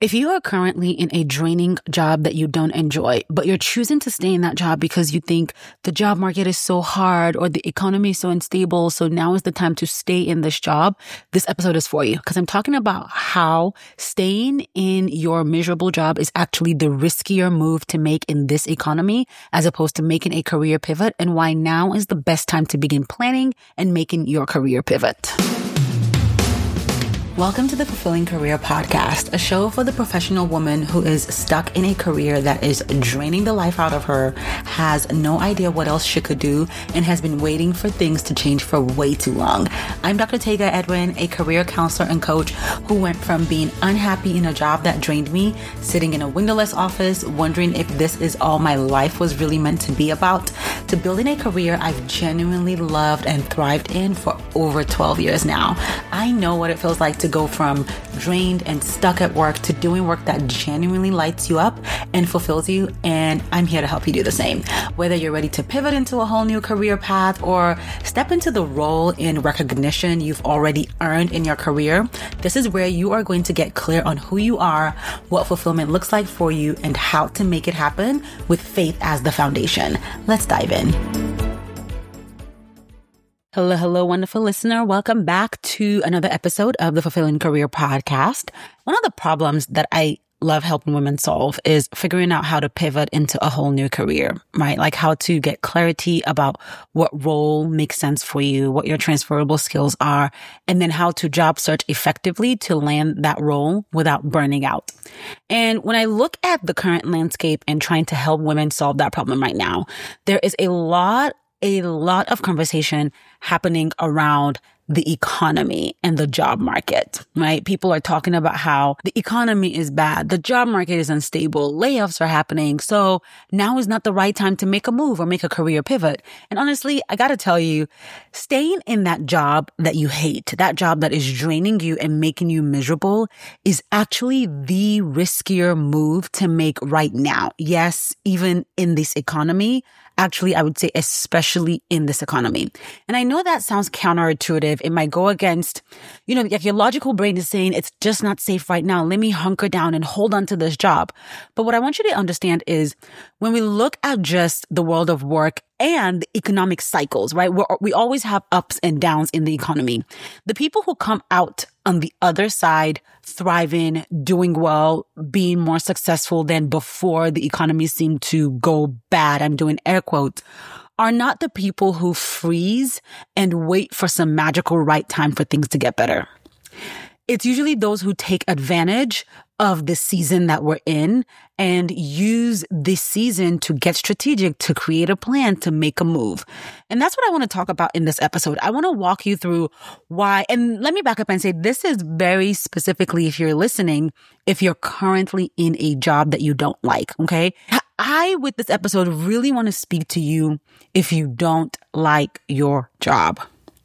If you are currently in a draining job that you don't enjoy, but you're choosing to stay in that job because you think the job market is so hard or the economy is so unstable, so now is the time to stay in this job, this episode is for you because I'm talking about how staying in your miserable job is actually the riskier move to make in this economy as opposed to making a career pivot, and why now is the best time to begin planning and making your career pivot. Welcome to the Fulfilling Career Podcast, a show for the professional woman who is stuck in a career that is draining the life out of her, has no idea what else she could do, and has been waiting for things to change for way too long. I'm Dr. Tega Edwin, a career counselor and coach who went from being unhappy in a job that drained me, sitting in a windowless office, wondering if this is all my life was really meant to be about, to building a career I've genuinely loved and thrived in for over 12 years now. I know what it feels like to go from drained and stuck at work to doing work that genuinely lights you up and fulfills you, and I'm here to help you do the same. Whether you're ready to pivot into a whole new career path or step into the role in recognition you've already earned in your career, this is where you are going to get clear on who you are, what fulfillment looks like for you, and how to make it happen with faith as the foundation. Let's dive in. Hello, wonderful listener. Welcome back to another episode of the Fulfilling Career Podcast. One of the problems that I love helping women solve is figuring out how to pivot into a whole new career, right? Like how to get clarity about what role makes sense for you, what your transferable skills are, and then how to job search effectively to land that role without burning out. And when I look at the current landscape and trying to help women solve that problem right now, there is a lot of conversation happening around the economy and the job market, right? People are talking about how the economy is bad, the job market is unstable, layoffs are happening, so now is not the right time to make a move or make a career pivot. And honestly, I gotta tell you, staying in that job that you hate, that job that is draining you and making you miserable, is actually the riskier move to make right now. Yes, even in this economy. Actually, I would say especially in this economy. And I know that sounds counterintuitive. It might go against, like your logical brain is saying it's just not safe right now. Let me hunker down and hold on to this job. But what I want you to understand is when we look at just the world of work and the economic cycles, right? We always have ups and downs in the economy. The people who come out on the other side, thriving, doing well, being more successful than before the economy seemed to go bad, I'm doing air quotes, are not the people who freeze and wait for some magical right time for things to get better. It's usually those who take advantage of the season that we're in and use this season to get strategic, to create a plan, to make a move. And that's what I want to talk about in this episode. I want to walk you through why, and let me back up and say this is very specifically, if you're listening, if you're currently in a job that you don't like, okay? I, with this episode, really want to speak to you if you don't like your job.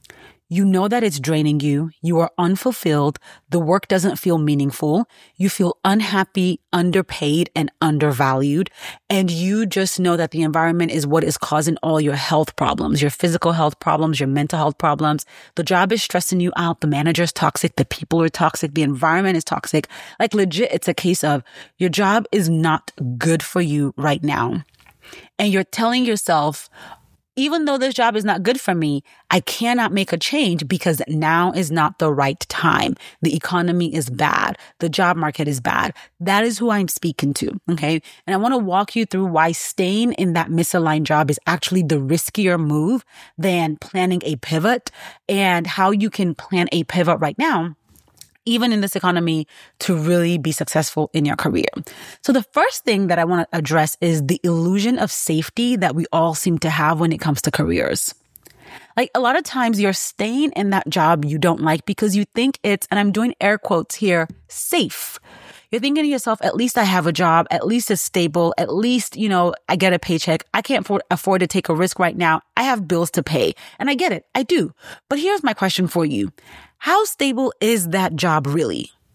You know that it's draining you. You are unfulfilled. The work doesn't feel meaningful. You feel unhappy, underpaid, and undervalued. And you just know that the environment is what is causing all your health problems, your physical health problems, your mental health problems. The job is stressing you out. The manager is toxic. The people are toxic. The environment is toxic. Like legit, it's a case of your job is not good for you right now. And you're telling yourself, even though this job is not good for me, I cannot make a change because now is not the right time. The economy is bad. The job market is bad. That is who I'm speaking to, okay? And I want to walk you through why staying in that misaligned job is actually the riskier move than planning a pivot, and how you can plan a pivot right now, even in this economy, to really be successful in your career. So the first thing that I want to address is the illusion of safety that we all seem to have when it comes to careers. Like a lot of times you're staying in that job you don't like because you think it's, and I'm doing air quotes here, safe. You're thinking to yourself, at least I have a job, at least it's stable, at least, I get a paycheck. I can't afford to take a risk right now. I have bills to pay. And I get it. I do. But here's my question for you. How stable is that job really?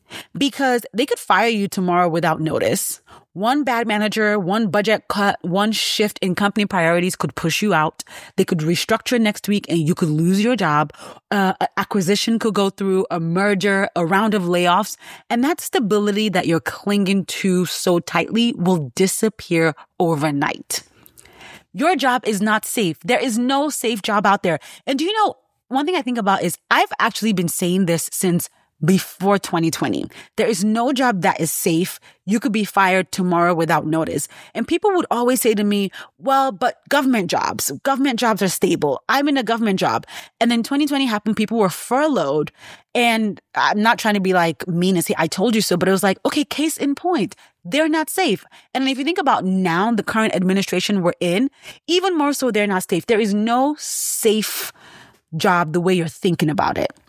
because they could fire you tomorrow without notice. One bad manager, one budget cut, one shift in company priorities could push you out. They could restructure next week and you could lose your job. An acquisition could go through, a merger, a round of layoffs. And that stability that you're clinging to so tightly will disappear overnight. Your job is not safe. There is no safe job out there. And do you know, one thing I think about is I've actually been saying this since before 2020. There is no job that is safe. You could be fired tomorrow without notice. And people would always say to me, well, but government jobs are stable. I'm in a government job. And then 2020 happened. People were furloughed. And I'm not trying to be like mean and say, I told you so, but it was like, okay, case in point. They're not safe. And if you think about now, the current administration we're in, even more so, they're not safe. There is no safe job the way you're thinking about it.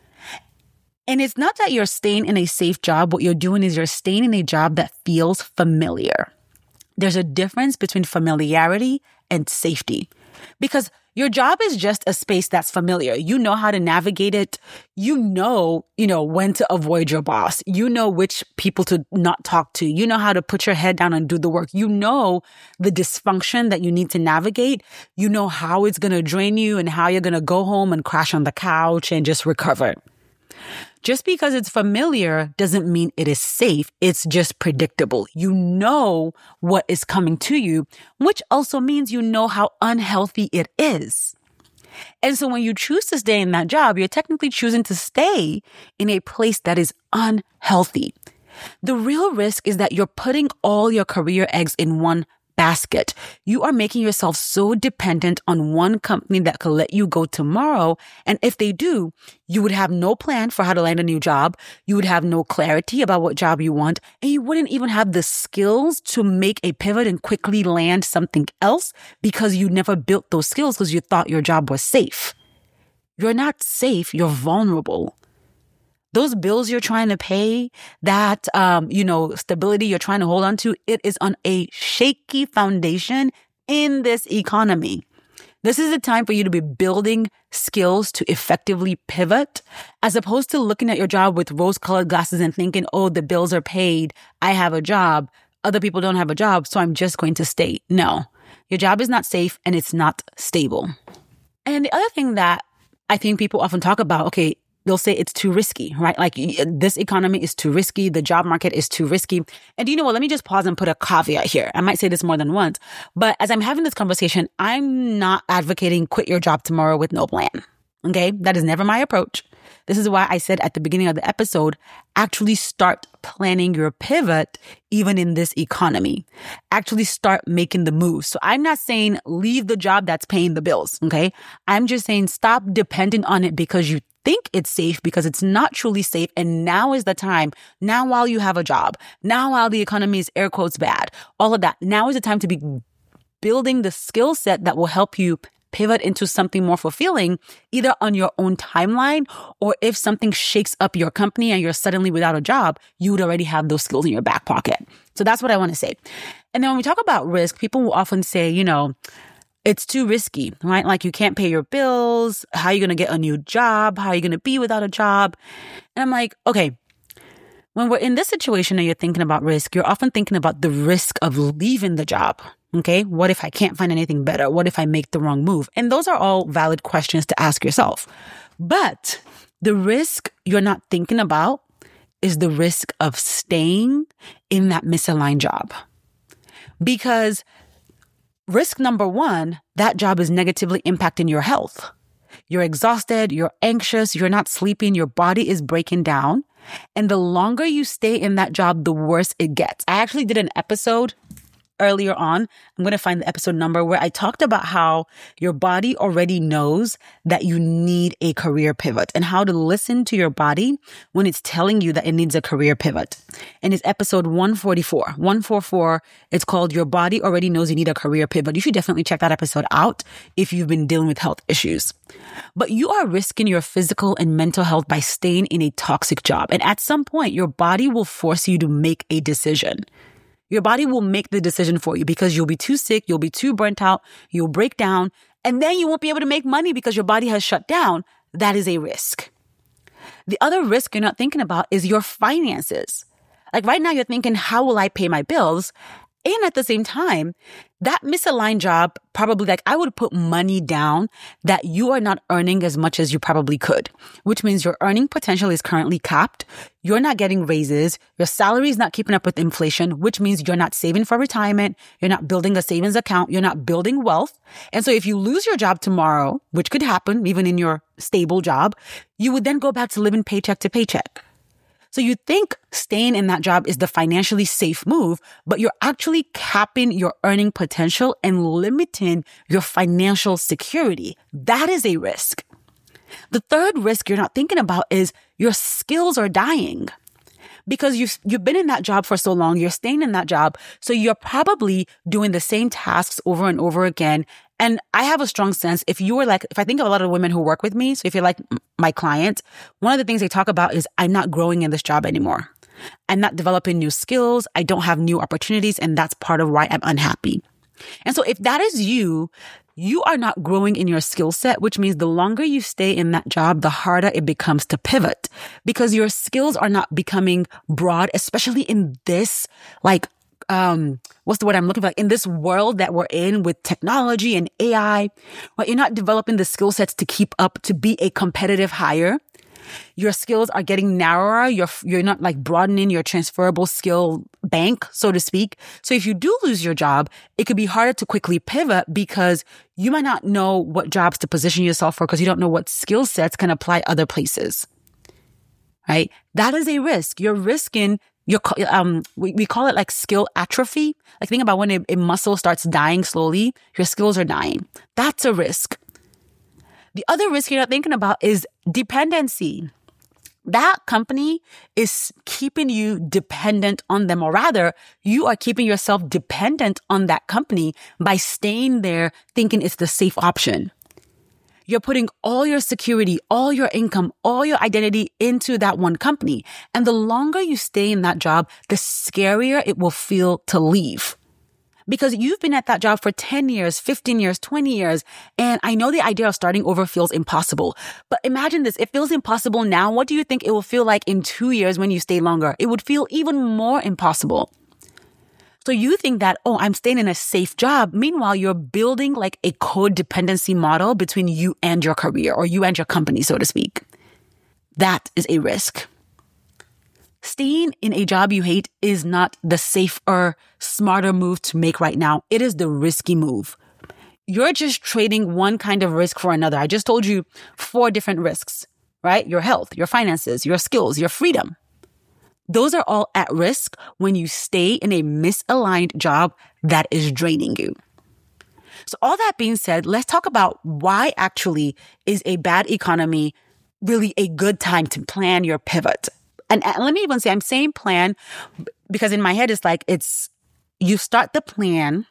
And it's not that you're staying in a safe job. What you're doing is you're staying in a job that feels familiar. There's a difference between familiarity and safety, because your job is just a space that's familiar. You know how to navigate it. You know when to avoid your boss. You know which people to not talk to. You know how to put your head down and do the work. You know the dysfunction that you need to navigate. You know how it's going to drain you and how you're going to go home and crash on the couch and just recover. Just because it's familiar doesn't mean it is safe. It's just predictable. You know what is coming to you, which also means you know how unhealthy it is. And so when you choose to stay in that job, you're technically choosing to stay in a place that is unhealthy. The real risk is that you're putting all your career eggs in one basket. You are making yourself so dependent on one company that could let you go tomorrow. And if they do, you would have no plan for how to land a new job. You would have no clarity about what job you want. And you wouldn't even have the skills to make a pivot and quickly land something else because you never built those skills because you thought your job was safe. You're not safe. You're vulnerable. Those bills you're trying to pay, that, stability you're trying to hold on to, it is on a shaky foundation in this economy. This is the time for you to be building skills to effectively pivot, as opposed to looking at your job with rose-colored glasses and thinking, oh, the bills are paid. I have a job. Other people don't have a job, so I'm just going to stay. No, your job is not safe and it's not stable. And the other thing that I think people often talk about, okay, they'll say it's too risky, right? Like this economy is too risky. The job market is too risky. And you know what? Let me just pause and put a caveat here. I might say this more than once, but as I'm having this conversation, I'm not advocating quit your job tomorrow with no plan. Okay. That is never my approach. This is why I said at the beginning of the episode, actually start planning your pivot even in this economy. Actually start making the moves. So I'm not saying leave the job that's paying the bills. Okay. I'm just saying stop depending on it because you think it's safe, because it's not truly safe. And now is the time. Now, while you have a job, now while the economy is air quotes bad, all of that, now is the time to be building the skill set that will help you pivot into something more fulfilling, either on your own timeline, or if something shakes up your company and you're suddenly without a job, you would already have those skills in your back pocket. So that's what I want to say. And then when we talk about risk, people will often say, it's too risky, right? Like you can't pay your bills. How are you going to get a new job? How are you going to be without a job? And I'm like, okay, when we're in this situation and you're thinking about risk, you're often thinking about the risk of leaving the job. Okay. What if I can't find anything better? What if I make the wrong move? And those are all valid questions to ask yourself. But the risk you're not thinking about is the risk of staying in that misaligned job. Because risk number one, that job is negatively impacting your health. You're exhausted, you're anxious, you're not sleeping, your body is breaking down. And the longer you stay in that job, the worse it gets. I actually did an episode earlier on. I'm going to find the episode number where I talked about how your body already knows that you need a career pivot and how to listen to your body when it's telling you that it needs a career pivot. And it's episode 144. 144, it's called Your Body Already Knows You Need a Career Pivot. You should definitely check that episode out if you've been dealing with health issues. But you are risking your physical and mental health by staying in a toxic job. And at some point, your body will force you to make a decision. Your body will make the decision for you because you'll be too sick, you'll be too burnt out, you'll break down, and then you won't be able to make money because your body has shut down. That is a risk. The other risk you're not thinking about is your finances. Like right now you're thinking, how will I pay my bills? And at the same time, that misaligned job probably, like, I would put money down that you are not earning as much as you probably could, which means your earning potential is currently capped. You're not getting raises. Your salary is not keeping up with inflation, which means you're not saving for retirement. You're not building a savings account. You're not building wealth. And so if you lose your job tomorrow, which could happen even in your stable job, you would then go back to living paycheck to paycheck. So you think staying in that job is the financially safe move, but you're actually capping your earning potential and limiting your financial security. That is a risk. The third risk you're not thinking about is your skills are dying. Because you've been in that job for so long, you're staying in that job, so you're probably doing the same tasks over and over again. And I have a strong sense, if I think of a lot of women who work with me, so if you're like my client, one of the things they talk about is, I'm not growing in this job anymore. I'm not developing new skills. I don't have new opportunities. And that's part of why I'm unhappy. And so if that is you are not growing in your skill set, which means the longer you stay in that job, the harder it becomes to pivot because your skills are not becoming broad, especially in this, what's the word I'm looking for? In this world that we're in with technology and AI, right? You're not developing the skill sets to keep up, to be a competitive hire. Your skills are getting narrower. You're not like broadening your transferable skill bank, so to speak. So if you do lose your job, it could be harder to quickly pivot because you might not know what jobs to position yourself for because you don't know what skill sets can apply other places, right? That is a risk. You're risking we call it like skill atrophy. Like think about when a muscle starts dying slowly, your skills are dying. That's a risk. The other risk you're not thinking about is dependency. That company is keeping you dependent on them, or rather, you are keeping yourself dependent on that company by staying there thinking it's the safe option. You're putting all your security, all your income, all your identity into that one company. And the longer you stay in that job, the scarier it will feel to leave. Because you've been at that job for 10 years, 15 years, 20 years. And I know the idea of starting over feels impossible. But imagine this. It feels impossible now. What do you think it will feel like in 2 years when you stay longer? It would feel even more impossible. So you think that, I'm staying in a safe job. Meanwhile, you're building like a codependency model between you and your career, or you and your company, so to speak. That is a risk. Staying in a job you hate is not the safer, smarter move to make right now. It is the risky move. You're just trading one kind of risk for another. I just told you 4 different risks, right? Your health, your finances, your skills, your freedom. Those are all at risk when you stay in a misaligned job that is draining you. So all that being said, let's talk about why actually is a bad economy really a good time to plan your pivot. And let me even say, I'm saying plan because in my head, you start the plan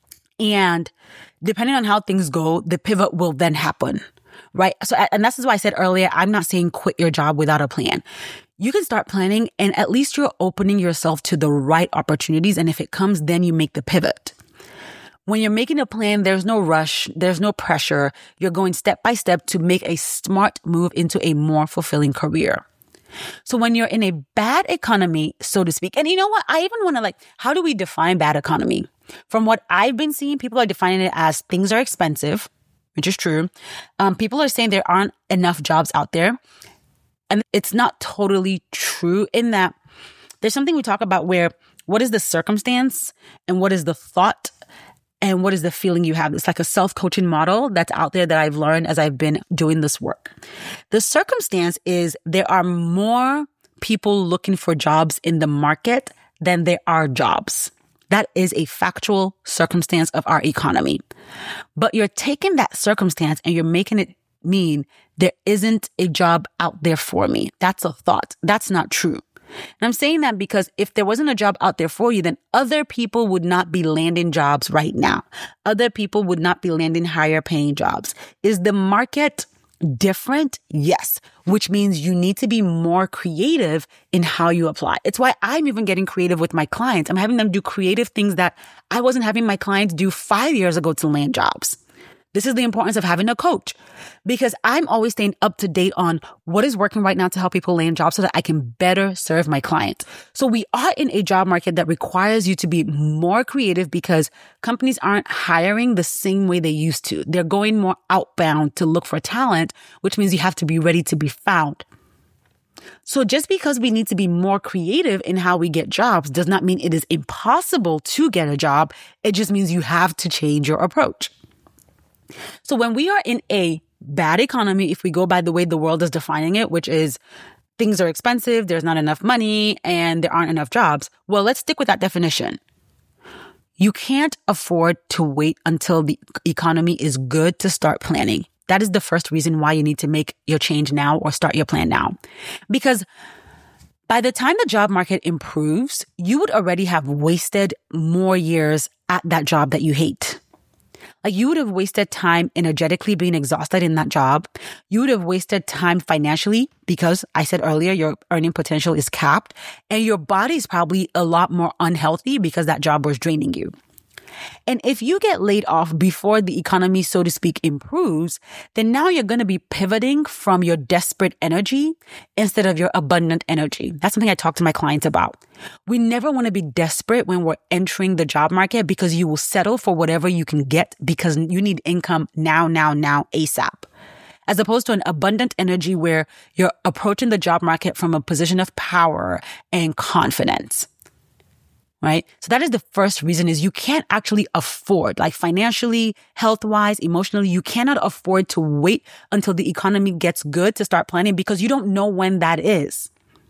and depending on how things go, the pivot will then happen, right? So, and this is why I said earlier, I'm not saying quit your job without a plan. You can start planning and at least you're opening yourself to the right opportunities. And if it comes, then you make the pivot. When you're making a plan, there's no rush. There's no pressure. You're going step by step to make a smart move into a more fulfilling career. So when you're in a bad economy, so to speak, and you know what? I even want to how do we define bad economy? From what I've been seeing, people are defining it as things are expensive, which is true. People are saying there aren't enough jobs out there. And it's not totally true in that there's something we talk about where what is the circumstance and what is the thought and what is the feeling you have. It's like a self-coaching model that's out there that I've learned as I've been doing this work. The circumstance is there are more people looking for jobs in the market than there are jobs. That is a factual circumstance of our economy. But you're taking that circumstance and you're making it mean there isn't a job out there for me. That's a thought. That's not true. And I'm saying that because if there wasn't a job out there for you, then other people would not be landing jobs right now. Other people would not be landing higher paying jobs. Is the market different? Yes, which means you need to be more creative in how you apply. It's why I'm even getting creative with my clients. I'm having them do creative things that I wasn't having my clients do 5 years ago to land jobs. This is the importance of having a coach, because I'm always staying up to date on what is working right now to help people land jobs so that I can better serve my clients. So we are in a job market that requires you to be more creative because companies aren't hiring the same way they used to. They're going more outbound to look for talent, which means you have to be ready to be found. So just because we need to be more creative in how we get jobs does not mean it is impossible to get a job. It just means you have to change your approach. So when we are in a bad economy, if we go by the way the world is defining it, which is things are expensive, there's not enough money, and there aren't enough jobs, well, let's stick with that definition. You can't afford to wait until the economy is good to start planning. That is the first reason why you need to make your change now or start your plan now. Because by the time the job market improves, you would already have wasted more years at that job that you hate. Like you would have wasted time energetically being exhausted in that job. You would have wasted time financially because I said earlier, your earning potential is capped and your body is probably a lot more unhealthy because that job was draining you. And if you get laid off before the economy, so to speak, improves, then now you're going to be pivoting from your desperate energy instead of your abundant energy. That's something I talk to my clients about. We never want to be desperate when we're entering the job market because you will settle for whatever you can get because you need income now, ASAP. As opposed to an abundant energy where you're approaching the job market from a position of power and confidence. Right? So that is the first reason is you can't actually afford, like financially, health-wise, emotionally, you cannot afford to wait until the economy gets good to start planning because you don't know when that is.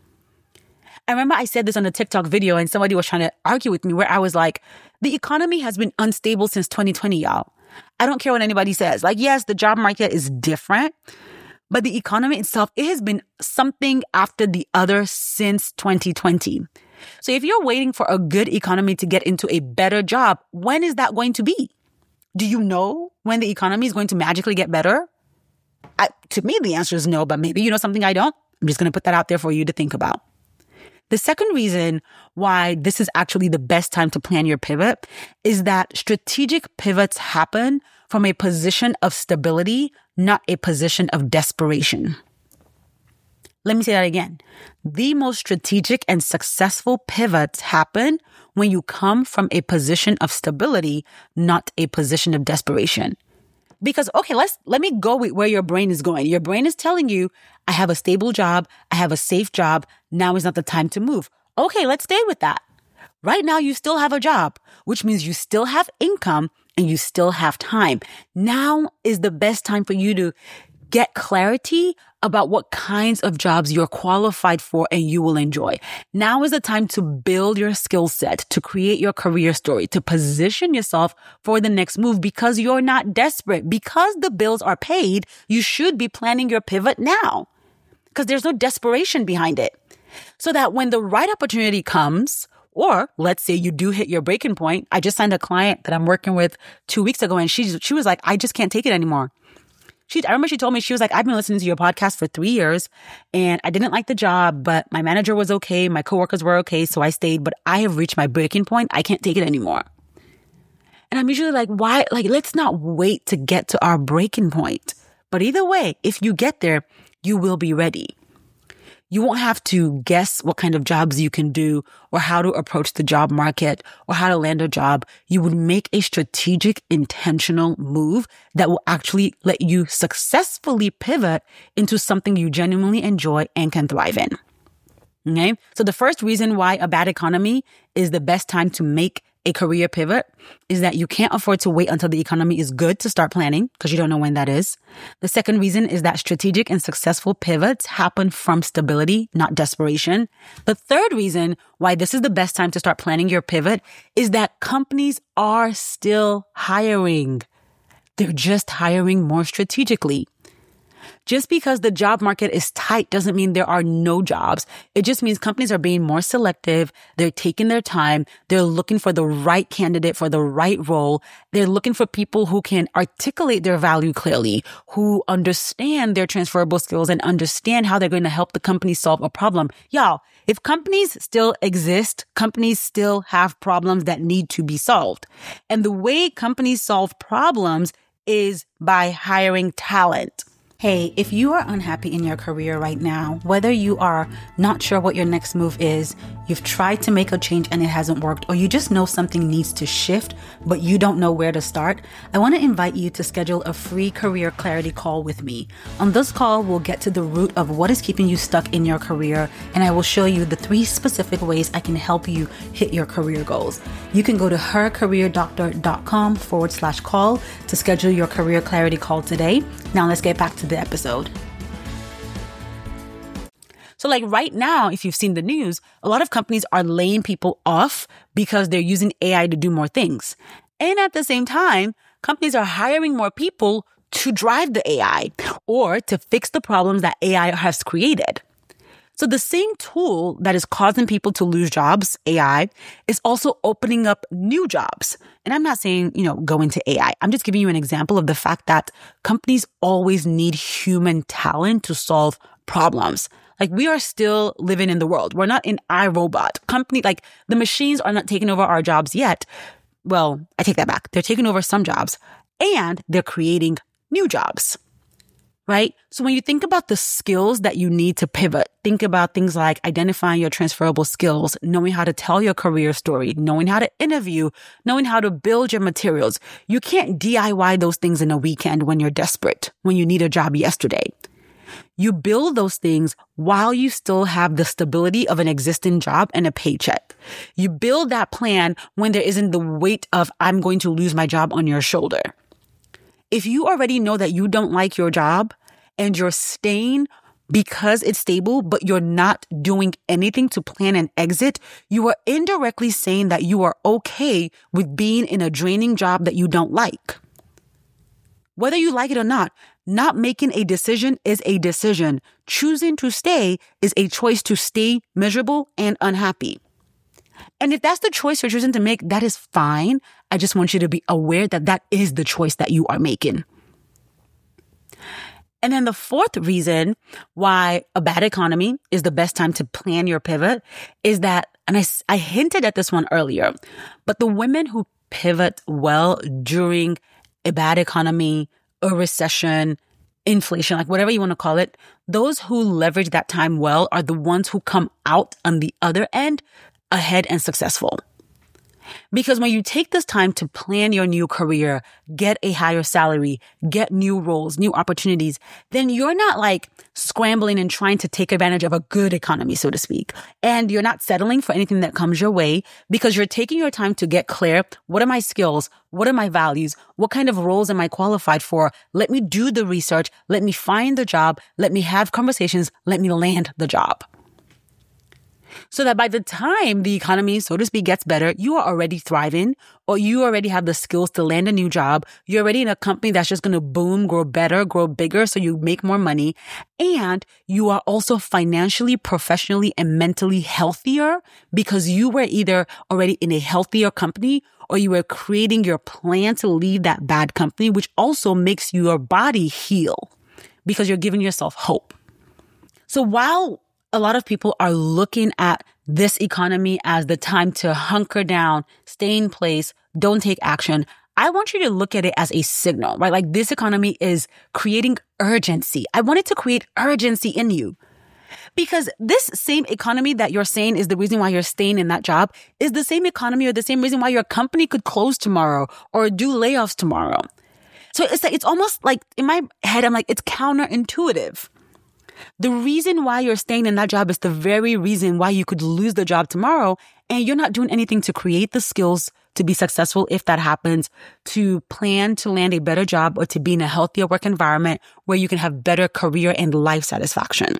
I remember I said this on a TikTok video and somebody was trying to argue with me where I was like, the economy has been unstable since 2020, y'all. I don't care what anybody says. Like, yes, the job market is different, but the economy itself, it has been something after the other since 2020. So if you're waiting for a good economy to get into a better job, when is that going to be? Do you know when the economy is going to magically get better? To me, the answer is no, but maybe you know something I don't. I'm just going to put that out there for you to think about. The second reason why this is actually the best time to plan your pivot is that strategic pivots happen from a position of stability, not a position of desperation. Let me say that again. The most strategic and successful pivots happen when you come from a position of stability, not a position of desperation. Because, okay, let me go with where your brain is going. Your brain is telling you, I have a stable job. I have a safe job. Now is not the time to move. Okay, let's stay with that. Right now, you still have a job, which means you still have income and you still have time. Now is the best time for you to get clarity about what kinds of jobs you're qualified for and you will enjoy. Now is the time to build your skill set, to create your career story, to position yourself for the next move because you're not desperate. Because the bills are paid, you should be planning your pivot now because there's no desperation behind it. So that when the right opportunity comes, or let's say you do hit your breaking point. I just signed a client that I'm working with 2 weeks ago and she was like, I just can't take it anymore. I remember she told me, she was like, I've been listening to your podcast for 3 years and I didn't like the job, but my manager was okay. My coworkers were okay. So I stayed, but I have reached my breaking point. I can't take it anymore. And I'm usually like, why? Like, let's not wait to get to our breaking point. But either way, if you get there, you will be ready. You won't have to guess what kind of jobs you can do or how to approach the job market or how to land a job. You would make a strategic, intentional move that will actually let you successfully pivot into something you genuinely enjoy and can thrive in. Okay? So the first reason why a bad economy is the best time to make a career pivot is that you can't afford to wait until the economy is good to start planning because you don't know when that is. The second reason is that strategic and successful pivots happen from stability, not desperation. The third reason why this is the best time to start planning your pivot is that companies are still hiring. They're just hiring more strategically. Just because the job market is tight doesn't mean there are no jobs. It just means companies are being more selective. They're taking their time. They're looking for the right candidate for the right role. They're looking for people who can articulate their value clearly, who understand their transferable skills and understand how they're going to help the company solve a problem. Y'all, if companies still exist, companies still have problems that need to be solved. And the way companies solve problems is by hiring talent. Hey, if you are unhappy in your career right now, whether you are not sure what your next move is, you've tried to make a change and it hasn't worked, or you just know something needs to shift, but you don't know where to start, I want to invite you to schedule a free career clarity call with me. On this call, we'll get to the root of what is keeping you stuck in your career, and I will show you the 3 specific ways I can help you hit your career goals. You can go to hercareerdoctor.com/call to schedule your career clarity call today. Now let's get back to the episode. So like right now, if you've seen the news, a lot of companies are laying people off because they're using AI to do more things. And at the same time, companies are hiring more people to drive the AI or to fix the problems that AI has created. So the same tool that is causing people to lose jobs, AI, is also opening up new jobs. And I'm not saying, go into AI. I'm just giving you an example of the fact that companies always need human talent to solve problems. Like we are still living in the world. We're not in iRobot. The machines are not taking over our jobs yet. Well, I take that back. They're taking over some jobs and they're creating new jobs. Right? So when you think about the skills that you need to pivot, think about things like identifying your transferable skills, knowing how to tell your career story, knowing how to interview, knowing how to build your materials. You can't DIY those things in a weekend when you're desperate, when you need a job yesterday. You build those things while you still have the stability of an existing job and a paycheck. You build that plan when there isn't the weight of I'm going to lose my job on your shoulder. If you already know that you don't like your job and you're staying because it's stable, but you're not doing anything to plan an exit, you are indirectly saying that you are okay with being in a draining job that you don't like. Whether you like it or not making a decision is a decision. Choosing to stay is a choice to stay miserable and unhappy. And if that's the choice you're choosing to make, that is fine. I just want you to be aware that that is the choice that you are making. And then the 4th reason why a bad economy is the best time to plan your pivot is that, and I hinted at this one earlier, but the women who pivot well during a bad economy, a recession, inflation, like whatever you want to call it, those who leverage that time well are the ones who come out on the other end ahead and successful. Because when you take this time to plan your new career, get a higher salary, get new roles, new opportunities, then you're not like scrambling and trying to take advantage of a good economy, so to speak. And you're not settling for anything that comes your way because you're taking your time to get clear. What are my skills? What are my values? What kind of roles am I qualified for? Let me do the research. Let me find the job. Let me have conversations. Let me land the job. So that by the time the economy, so to speak, gets better, you are already thriving, or you already have the skills to land a new job. You're already in a company that's just going to boom, grow better, grow bigger, so you make more money. And you are also financially, professionally, and mentally healthier because you were either already in a healthier company or you were creating your plan to leave that bad company, which also makes your body heal because you're giving yourself hope. So while a lot of people are looking at this economy as the time to hunker down, stay in place, don't take action, I want you to look at it as a signal, right? Like this economy is creating urgency. I want it to create urgency in you. Because this same economy that you're saying is the reason why you're staying in that job is the same economy or the same reason why your company could close tomorrow or do layoffs tomorrow. So it's almost like in my head, I'm like, it's counterintuitive. The reason why you're staying in that job is the very reason why you could lose the job tomorrow, and you're not doing anything to create the skills to be successful if that happens, to plan to land a better job or to be in a healthier work environment where you can have better career and life satisfaction.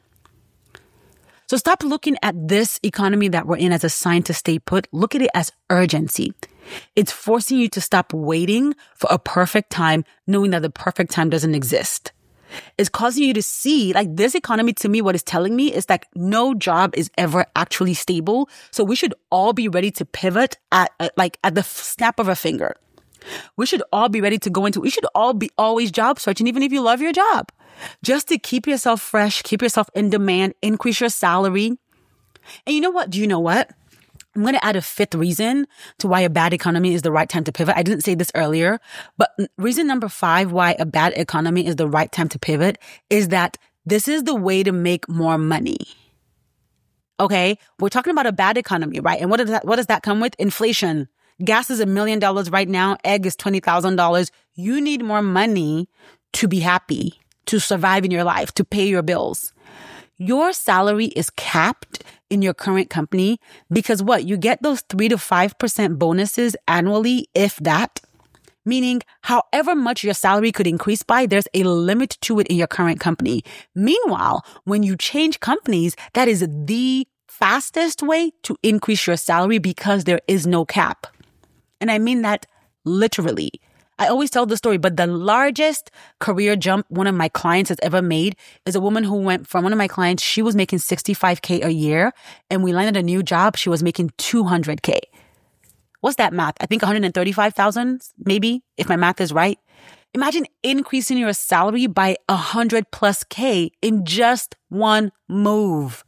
So stop looking at this economy that we're in as a sign to stay put. Look at it as urgency. It's forcing you to stop waiting for a perfect time, knowing that the perfect time doesn't exist. It's causing you to see, like, this economy, to me, what it's telling me is that no job is ever actually stable. So we should all be ready to pivot at the snap of a finger. We should all be ready to we should all be always job searching, even if you love your job, just to keep yourself fresh, keep yourself in demand, increase your salary. And you know what? Do you know what? I'm going to add a fifth reason to why a bad economy is the right time to pivot. I didn't say this earlier, but reason number 5 why a bad economy is the right time to pivot is that this is the way to make more money. Okay? We're talking about a bad economy, right? And what does that come with? Inflation. Gas is $1 million right now. Egg is $20,000. You need more money to be happy, to survive in your life, to pay your bills. Your salary is capped in your current company because what? You get those 3 to 5% bonuses annually, if that. Meaning, however much your salary could increase by, there's a limit to it in your current company. Meanwhile, when you change companies, that is the fastest way to increase your salary because there is no cap. And I mean that literally. I always tell the story, but the largest career jump one of my clients has ever made is a woman who went from one of my clients. She was making $65K a year and we landed a new job. She was making $200K. What's that math? I think 135,000, maybe, if my math is right. Imagine increasing your salary by 100+K in just one move.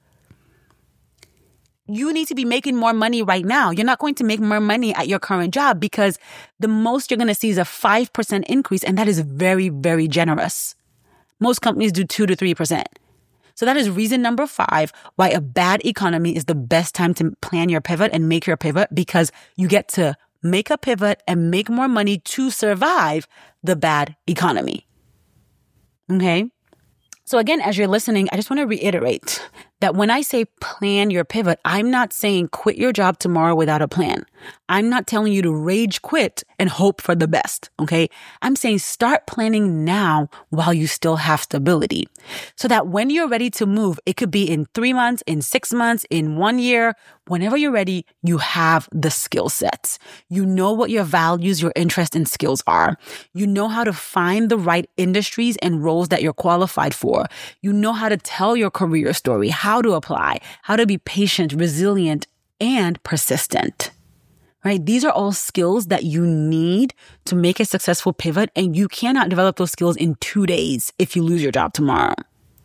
You need to be making more money right now. You're not going to make more money at your current job because the most you're going to see is a 5% increase. And that is very, very generous. Most companies do 2 to 3%. So that is reason number 5 why a bad economy is the best time to plan your pivot and make your pivot, because you get to make a pivot and make more money to survive the bad economy. Okay. So again, as you're listening, I just want to reiterate that when I say plan your pivot, I'm not saying quit your job tomorrow without a plan. I'm not telling you to rage quit and hope for the best, okay? I'm saying start planning now while you still have stability so that when you're ready to move, it could be in 3 months, in 6 months, in 1 year, whenever you're ready, you have the skill sets. You know what your values, your interests, and skills are. You know how to find the right industries and roles that you're qualified for. You know how to tell your career story, how to apply, how to be patient, resilient, and persistent. Right? These are all skills that you need to make a successful pivot, and you cannot develop those skills in 2 days if you lose your job tomorrow.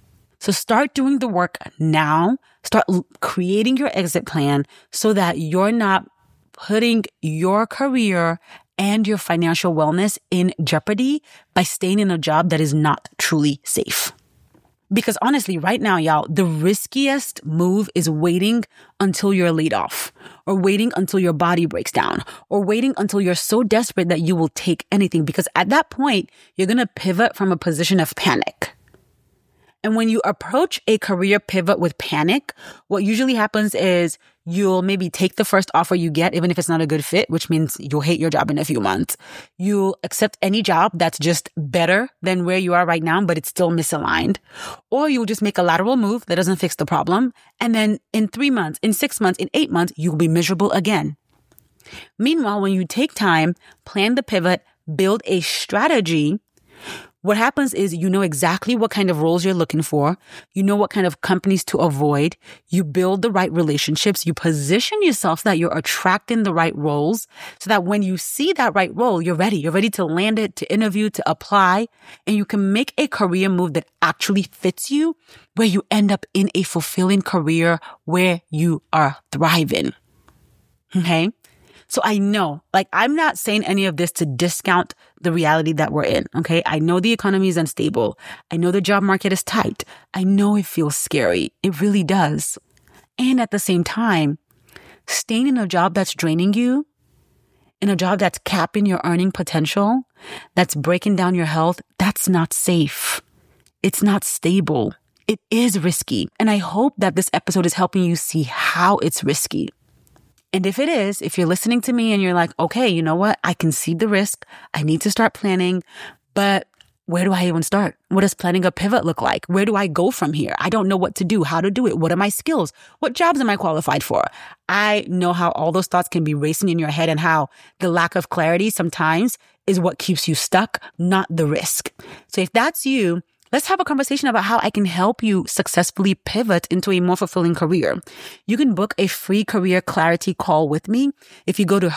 So start doing the work now. Start creating your exit plan so that you're not putting your career and your financial wellness in jeopardy by staying in a job that is not truly safe. Because honestly, right now, y'all, the riskiest move is waiting until you're laid off, or waiting until your body breaks down, or waiting until you're so desperate that you will take anything. Because at that point, you're going to pivot from a position of panic. And when you approach a career pivot with panic, what usually happens is you'll maybe take the first offer you get, even if it's not a good fit, which means you'll hate your job in a few months. You'll accept any job that's just better than where you are right now, but it's still misaligned. Or you'll just make a lateral move that doesn't fix the problem. And then in 3 months, in 6 months, in 8 months, you'll be miserable again. Meanwhile, when you take time, plan the pivot, build a strategy, what happens is you know exactly what kind of roles you're looking for. You know what kind of companies to avoid. You build the right relationships. You position yourself so that you're attracting the right roles so that when you see that right role, you're ready. You're ready to land it, to interview, to apply, and you can make a career move that actually fits you, where you end up in a fulfilling career where you are thriving. Okay? So I know, I'm not saying any of this to discount the reality that we're in, okay? I know the economy is unstable. I know the job market is tight. I know it feels scary. It really does. And at the same time, staying in a job that's draining you, in a job that's capping your earning potential, that's breaking down your health, that's not safe. It's not stable. It is risky. And I hope that this episode is helping you see how it's risky. And if it is, if you're listening to me and you're like, okay, you know what? I can see the risk. I need to start planning, but where do I even start? What does planning a pivot look like? Where do I go from here? I don't know what to do, how to do it. What are my skills? What jobs am I qualified for? I know how all those thoughts can be racing in your head and how the lack of clarity sometimes is what keeps you stuck, not the risk. So if that's you, let's have a conversation about how I can help you successfully pivot into a more fulfilling career. You can book a free career clarity call with me if you go to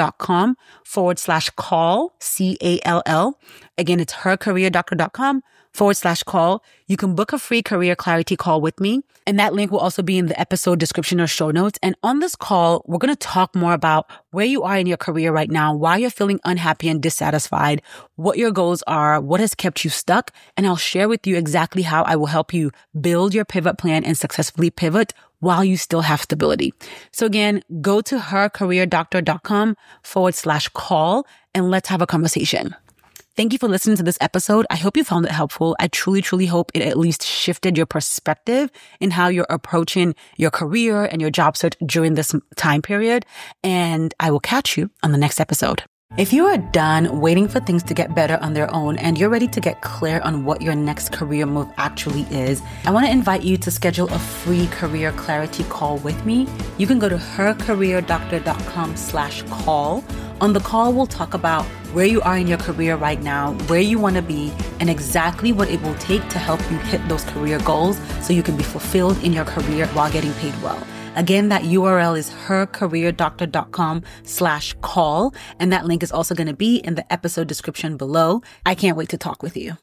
hercareerdoctor.com/call, CALL. Again, it's hercareerdoctor.com call, you can book a free career clarity call with me. And that link will also be in the episode description or show notes. And on this call, we're going to talk more about where you are in your career right now, why you're feeling unhappy and dissatisfied, what your goals are, what has kept you stuck. And I'll share with you exactly how I will help you build your pivot plan and successfully pivot while you still have stability. So again, go to hercareerdoctor.com/call and let's have a conversation. Thank you for listening to this episode. I hope you found it helpful. I truly, truly hope it at least shifted your perspective in how you're approaching your career and your job search during this time period. And I will catch you on the next episode. If you are done waiting for things to get better on their own and you're ready to get clear on what your next career move actually is, I want to invite you to schedule a free career clarity call with me. You can go to hercareerdoctor.com/call. On the call, we'll talk about where you are in your career right now, where you want to be, and exactly what it will take to help you hit those career goals so you can be fulfilled in your career while getting paid well. Again, that URL is hercareerdoctor.com/call, and that link is also going to be in the episode description below. I can't wait to talk with you.